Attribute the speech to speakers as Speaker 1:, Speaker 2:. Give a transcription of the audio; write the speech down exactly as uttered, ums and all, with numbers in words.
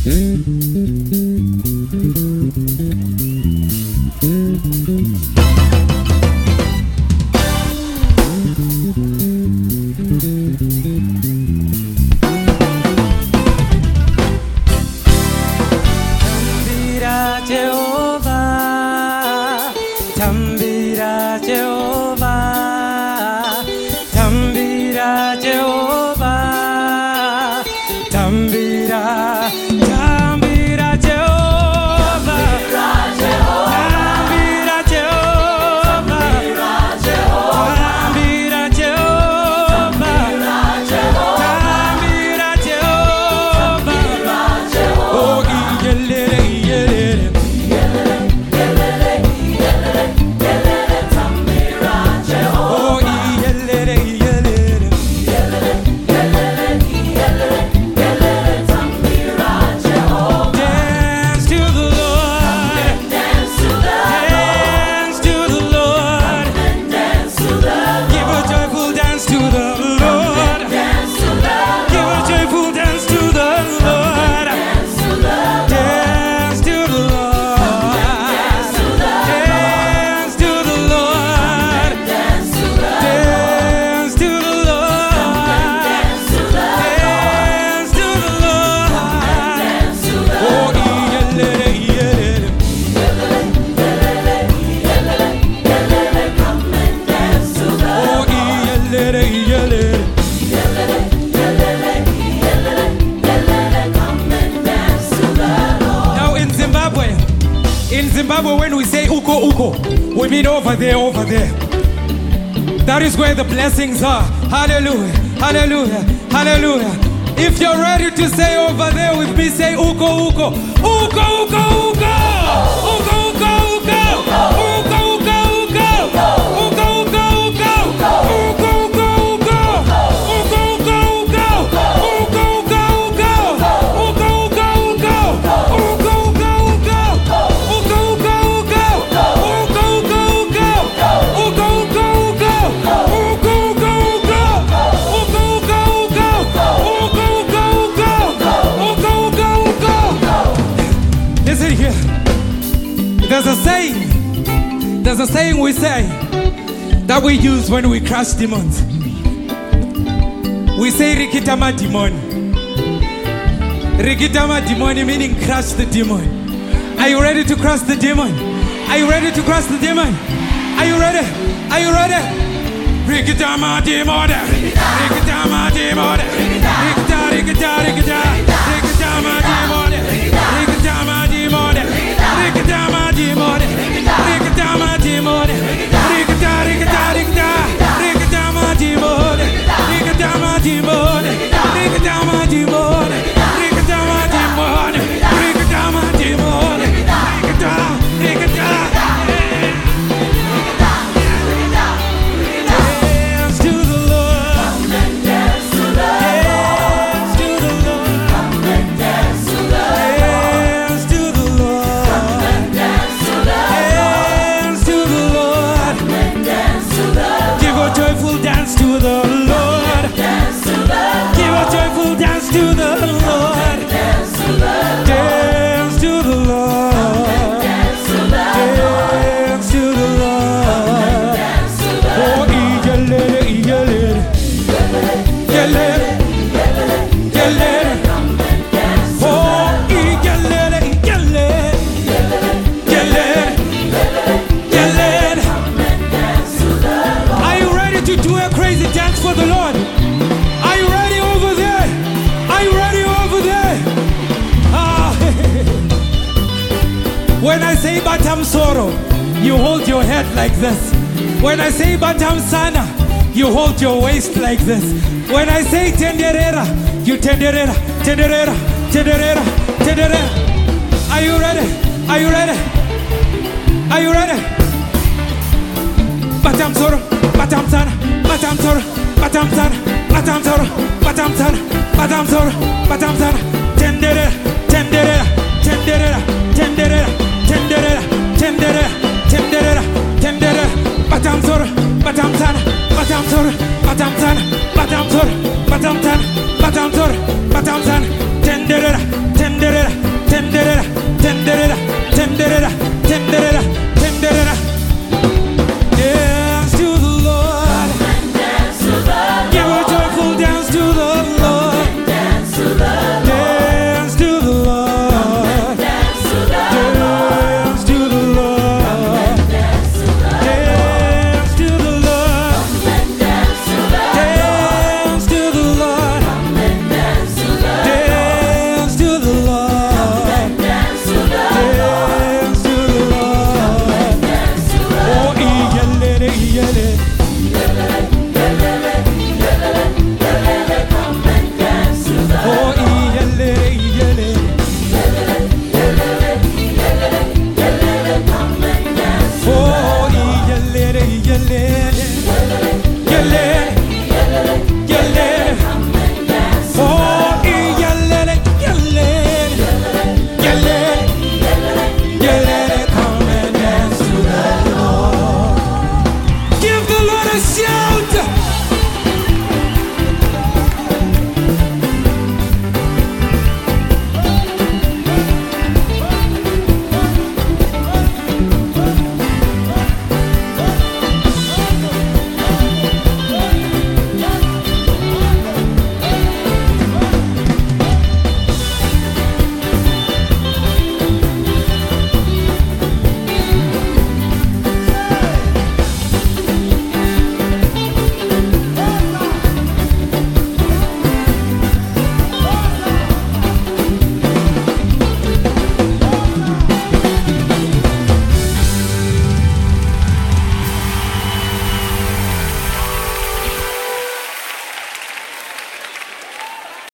Speaker 1: When we say uko uko, we mean over there, over there. That is where the blessings are. Hallelujah, hallelujah, hallelujah. If you're ready to say over there with me, say uko uko, uko uko uko, uko uko uko, uko uko uko, uko uko uko, uko uko uko, uko uko uko, uko uko uko, uko uko uko, uko There's a saying, there's a saying we say that we use when we crush demons. We say rikitama demon. Rikitama demon meaning crush the demon. Are you ready to crush the demon? Are you ready to crush the demon? Are you ready? Are you ready? Rikitama demon. Rikitama demon. Rikita, rikita, rikita. Rikitama demon. Rikitama demon. Rikitama demon. Rikitama demon. Rikita, rikita, rikita. Rikitama demon. Rikitama demon. Rikitama demon. Rikitama demon. Rikitama demon. Rikita, rikita. Dance to the Lord. Come and dance to the Lord. Dance to the Lord. Come and dance to the Lord. Dance to the Lord. Come and dance to the Lord. Dance to the Lord. Come and dance to the Lord. Give a joyful dance to the Lord. Dance to the Lord. Give a joyful dance to the Lord. Dance to the Lord. Dance to the Lord. Dance to the Lord. Dance to the Lord. Dance to the Lord. Oh, iyalere, iyalere, iyalere, iyalere. Oh, iyalere, iyalere, iyalere, iyalere. Are you ready to do a crazy dance for the Lord? Are you ready over there? Are you ready over there? Ah. When I say Batam Soro, you hold your head like this. When I say Batam Sana, you hold your waist like this. When I say Tenderera, you Tenderera, Tenderera, Tenderera, Tenderera. Are you ready? Are you ready? Are you ready? Batam Soro, Batam Sana, Batam Soro, Batam Sana, Batam Soro, Batam Sana, Batam Soro, Batam Sana. Tenderera, Tenderera, Tenderera, Tenderera, Tenderera, Tenderera, Tenderera, Tenderera. Batam Soro, Batam Sana, Batam Soro, Batam Sana, Batam Soro, Batam Sana, Batam Soro, Batam Sana. Tenderera.